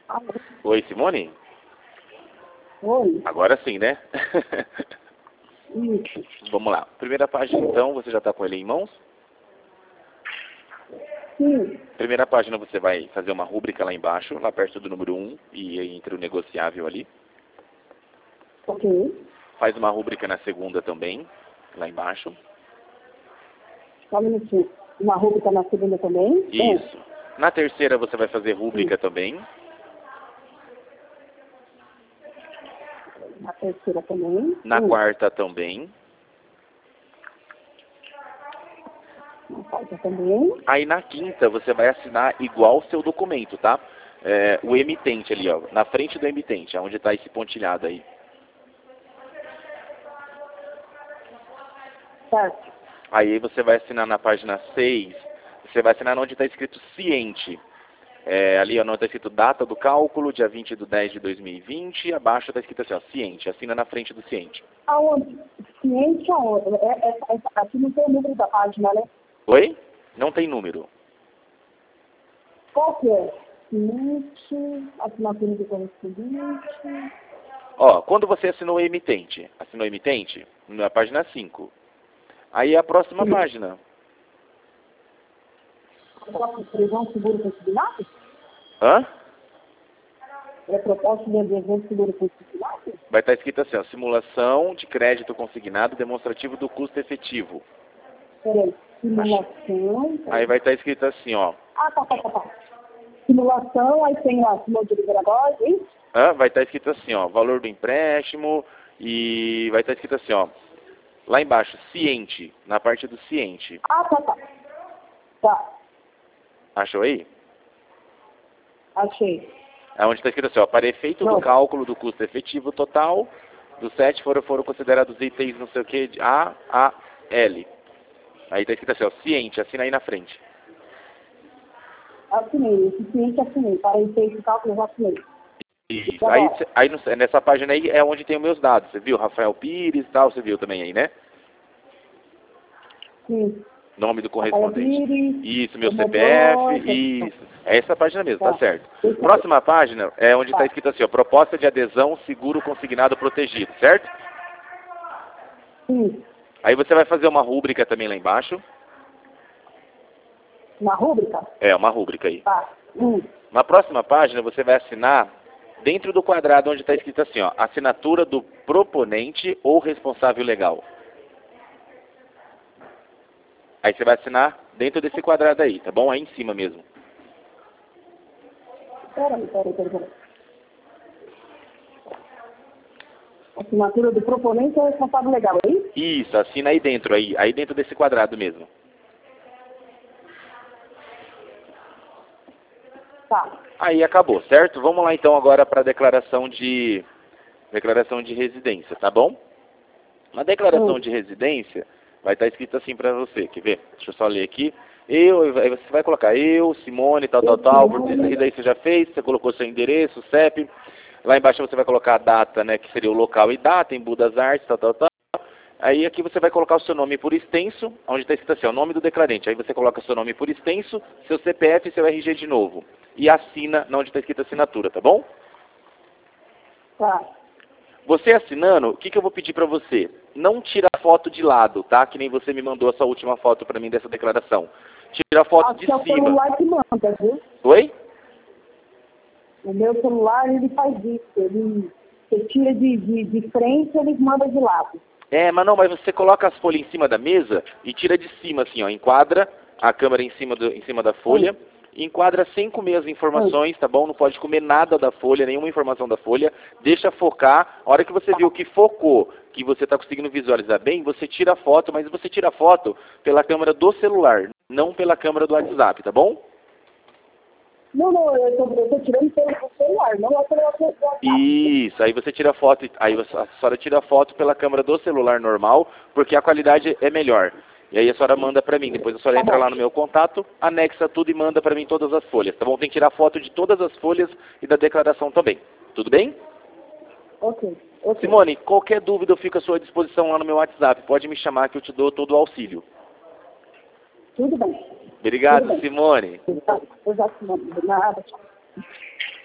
Alô? Oi, Simone? Oi? Agora sim, né? Isso. Vamos lá. Primeira página, então, você já está com ele em mãos? Sim. Primeira página você vai fazer uma rúbrica lá embaixo, lá perto do número 1 e entre o negociável ali. Ok. Faz uma rúbrica na segunda também, lá embaixo. Só um minutinho. Uma rúbrica na segunda também? Isso. Na terceira você vai fazer rúbrica também. Na terceira também? Na quarta também. Na quarta também? Aí na quinta você vai assinar igual o seu documento, tá? O emitente ali, ó. Na frente do emitente, onde está esse pontilhado aí. Certo. Aí você vai assinar na página 6. Você vai assinar onde está escrito ciente. Ali onde está escrito data do cálculo, dia 20/10/2020. Abaixo está escrito assim, ó, ciente. Assina na frente do ciente. Aonde? Ciente aonde? Aqui não tem o número da página, né? Oi? Não tem número. Qual que é? Ciente, assinatura do correspondente. Ó, quando você assinou o emitente, na página 5. Aí a próxima página. Previsão seguro consignado? Hã? É proposta de adesão seguro consignado? Vai estar escrito assim, ó, simulação de crédito consignado demonstrativo do custo efetivo. Peraí. Simulação. Aí vai estar escrito assim, ó. Tá. Simulação, aí tem lá, simulação de liberatório, é isso? Vai estar escrito assim, ó, valor do empréstimo e vai estar escrito assim, ó, lá embaixo, ciente, na parte do ciente. Tá. Achou aí? Achei. É onde está escrito assim, ó, para efeito do cálculo do custo efetivo total, dos 7 foram considerados itens não sei o que, de A, L. Aí está escrito assim, ó, ciente, assina aí na frente. Assinei. Esse cliente assinei. Para efeito de cálculo, eu assinei. Isso. Aí nessa página aí é onde tem os meus dados. Você viu? Rafael Pires e tal, você viu também aí, né? Sim. Nome do correspondente. Pires, Isso, meu CPF. Isso. É essa página mesmo, tá certo. Próxima página é onde está escrito assim, ó, proposta de adesão seguro consignado protegido, certo? Sim. Aí você vai fazer uma rúbrica também lá embaixo. Uma rúbrica? Uma rúbrica aí. Tá. Na próxima página você vai assinar dentro do quadrado onde está escrito assim, ó, assinatura do proponente ou responsável legal. Aí você vai assinar dentro desse quadrado aí, tá bom? Aí em cima mesmo. Peraí. Assinatura do proponente ou responsável legal, é isso? Isso, assina aí dentro desse quadrado mesmo. Tá. Aí acabou, certo? Vamos lá então agora para a declaração de residência, tá bom? Na declaração de residência vai estar escrito assim para você, quer ver? Deixa eu só ler aqui. Aí você vai colocar Simone, tal, e daí você já fez, você colocou seu endereço, CEP. Lá embaixo você vai colocar a data, né, que seria o local e data, em Budas Artes, tal. Aí aqui você vai colocar o seu nome por extenso, onde está escrito assim, o nome do declarante. Aí você coloca o seu nome por extenso, seu CPF e seu RG de novo. E assina onde está escrito assinatura, tá bom? Tá. Você assinando, o que eu vou pedir para você? Não tira a foto de lado, tá? Que nem você me mandou essa última foto para mim dessa declaração. Tira a foto de cima. É o celular que manda, viu? Oi? O meu celular, ele faz isso. Você tira de frente, ele manda de lado. Mas não, mas você coloca as folhas em cima da mesa e tira de cima, assim, ó. Enquadra a câmera em cima da folha. Enquadra sem comer as informações, tá bom? Não pode comer nada da folha, nenhuma informação da folha. Deixa focar. A hora que você viu que focou, que você está conseguindo visualizar bem, você tira a foto, mas você tira a foto pela câmera do celular, não pela câmera do WhatsApp, tá bom? Não, eu tô tirando pelo celular, não é pelo WhatsApp. Isso, aí você tira a foto, aí a senhora tira a foto pela câmera do celular normal, porque a qualidade é melhor. E aí a senhora manda pra mim, depois a senhora entra lá no meu contato, anexa tudo e manda pra mim todas as folhas, tá bom? Tem que tirar foto de todas as folhas e da declaração também. Tudo bem? Ok. Simone, qualquer dúvida eu fico à sua disposição lá no meu WhatsApp. Pode me chamar que eu te dou todo o auxílio. Tudo bem. Obrigado, Simone. Eu já Simone. Nada, tchau.